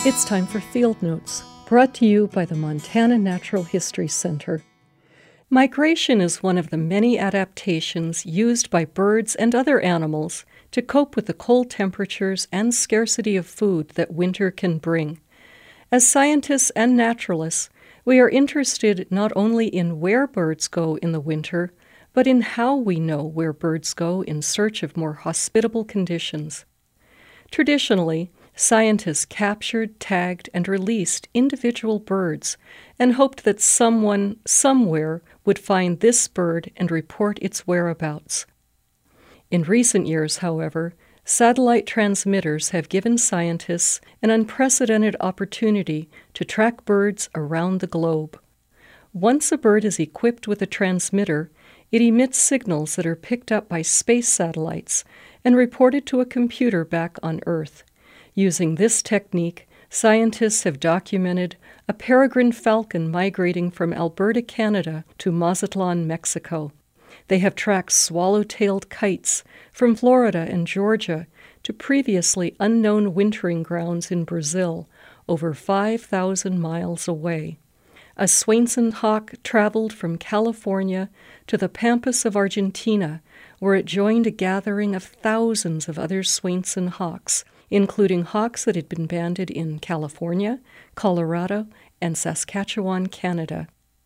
It's time for Field Notes, brought to you by the Montana Natural History Center. Migration is one of the many adaptations used by birds and other animals to cope with the cold temperatures and scarcity of food that winter can bring. As scientists and naturalists, we are interested not only in where birds go in the winter, but in how we know where birds go in search of more hospitable conditions. Traditionally, scientists captured, tagged, and released individual birds and hoped that someone, somewhere, would find this bird and report its whereabouts. In recent years, however, satellite transmitters have given scientists an unprecedented opportunity to track birds around the globe. Once a bird is equipped with a transmitter, it emits signals that are picked up by space satellites and reported to a computer back on Earth. Using this technique, scientists have documented a peregrine falcon migrating from Alberta, Canada to Mazatlan, Mexico. They have tracked swallow-tailed kites from Florida and Georgia to previously unknown wintering grounds in Brazil, over 5,000 miles away. A Swainson hawk traveled from California to the pampas of Argentina, where it joined a gathering of thousands of other Swainson hawks, including hawks that had been banded in California, Colorado, and Saskatchewan, Canada.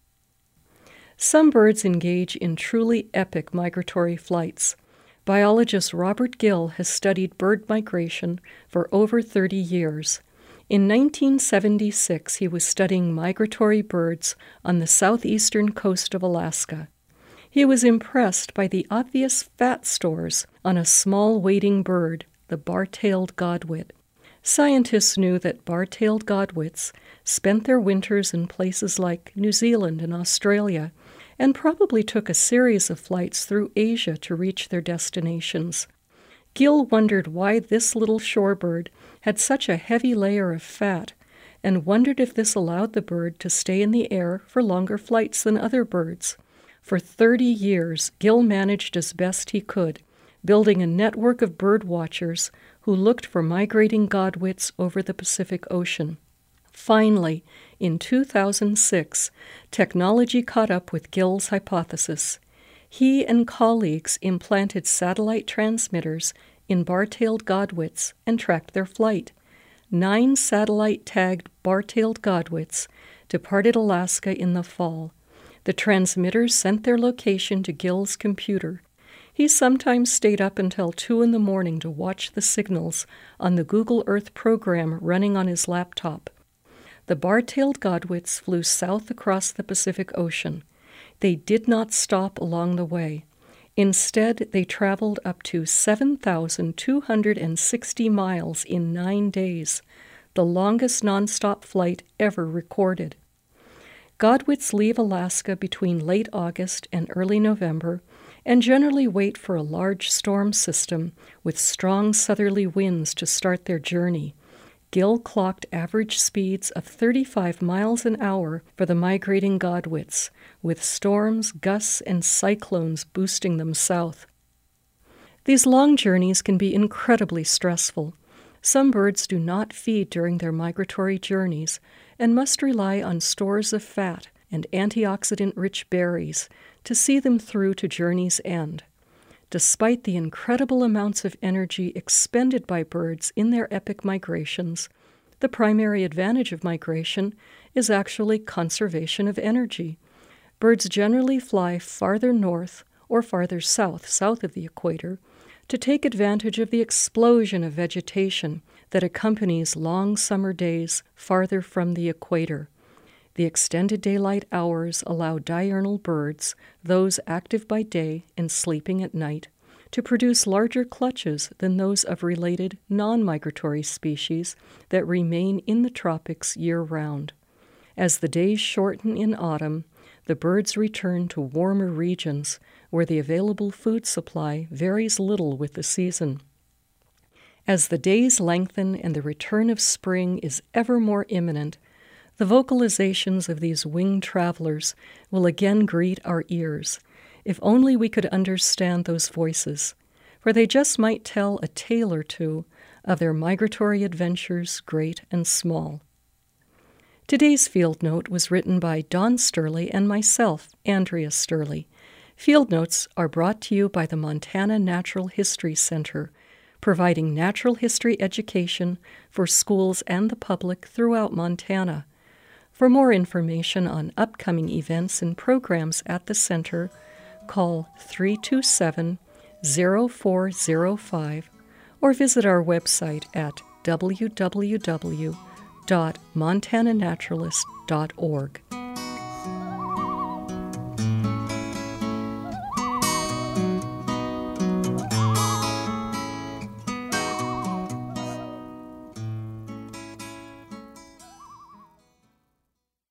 Some birds engage in truly epic migratory flights. Biologist Robert Gill has studied bird migration for over 30 years. In 1976, he was studying migratory birds on the southeastern coast of Alaska. He was impressed by the obvious fat stores on a small wading bird, the bar-tailed godwit. Scientists knew that bar-tailed godwits spent their winters in places like New Zealand and Australia, and probably took a series of flights through Asia to reach their destinations. Gill wondered why this little shorebird had such a heavy layer of fat, and wondered if this allowed the bird to stay in the air for longer flights than other birds. For 30 years, Gill managed as best he could, building a network of bird watchers who looked for migrating godwits over the Pacific Ocean. Finally, in 2006, technology caught up with Gill's hypothesis. He and colleagues implanted satellite transmitters in bar-tailed godwits and tracked their flight. 9 satellite-tagged bar-tailed godwits departed Alaska in the fall. The transmitters sent their location to Gill's computer. He sometimes stayed up until 2 a.m. to watch the signals on the Google Earth program running on his laptop. The bar-tailed godwits flew south across the Pacific Ocean. They did not stop along the way. Instead, they traveled up to 7,260 miles in 9 days, the longest nonstop flight ever recorded. Godwits leave Alaska between late August and early November and generally wait for a large storm system with strong southerly winds to start their journey. Gill clocked average speeds of 35 miles an hour for the migrating godwits, with storms, gusts, and cyclones boosting them south. These long journeys can be incredibly stressful. Some birds do not feed during their migratory journeys and must rely on stores of fat and antioxidant-rich berries to see them through to journey's end. Despite the incredible amounts of energy expended by birds in their epic migrations, the primary advantage of migration is actually conservation of energy. Birds generally fly farther north or farther south of the equator, to take advantage of the explosion of vegetation that accompanies long summer days farther from the equator. The extended daylight hours allow diurnal birds, those active by day and sleeping at night, to produce larger clutches than those of related non-migratory species that remain in the tropics year-round. As the days shorten in autumn, the birds return to warmer regions where the available food supply varies little with the season. As the days lengthen and the return of spring is ever more imminent, the vocalizations of these winged travelers will again greet our ears. If only we could understand those voices, for they just might tell a tale or two of their migratory adventures, great and small. Today's Field Note was written by Don Sturley and myself, Andrea Sturley. Field Notes are brought to you by the Montana Natural History Center, providing natural history education for schools and the public throughout Montana. For more information on upcoming events and programs at the center, call 327-0405 or visit our website at www.montananaturalist.org.